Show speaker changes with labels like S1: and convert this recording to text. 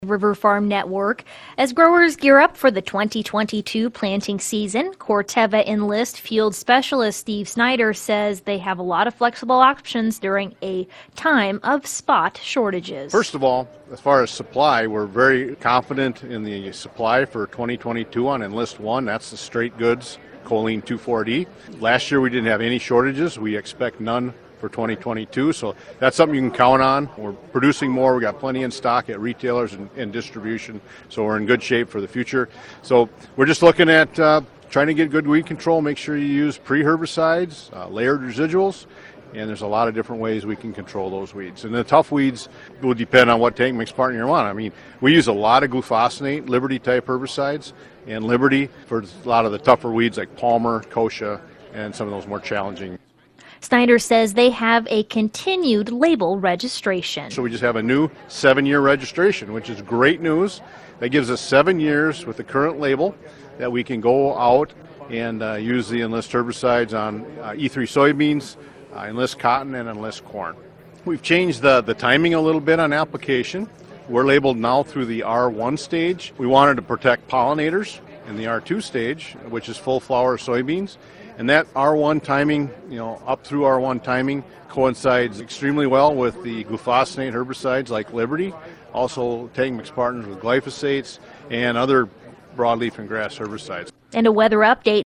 S1: River Farm Network. As growers gear up for the 2022 planting season, Corteva Enlist field specialist Steve Snyder says they have a lot of flexible options during a time of spot shortages.
S2: First of all, as far as supply, we're very confident in the supply for 2022 on Enlist 1. That's the straight goods, choline 2,4-D. Last year we didn't have any shortages. We expect none for 2022, so that's something you can count on. We're producing more. We got plenty in stock at retailers and distribution, so we're in good shape for the future. So we're just looking at trying to get good weed control. Make sure you use pre-herbicides, layered residuals, and there's a lot of different ways we can control those weeds. And the tough weeds will depend on what tank mix partner you want. I mean, we use a lot of glufosinate, Liberty type herbicides, and Liberty for a lot of the tougher weeds like Palmer, Kochia, and some of those more challenging.
S1: Snyder says they have a continued label registration.
S2: So we just have a new 7-year registration, which is great news. That gives us 7 years with the current label that we can go out and use the Enlist herbicides on E3 soybeans, Enlist cotton, and Enlist corn. We've changed the timing a little bit on application. We're labeled now through the R1 stage. We wanted to protect pollinators in the R2 stage, which is full flower soybeans. And that R1 timing, up through R1 timing coincides extremely well with the glufosinate herbicides like Liberty, also tank mix partners with glyphosates and other broadleaf and grass herbicides.
S1: And a weather update.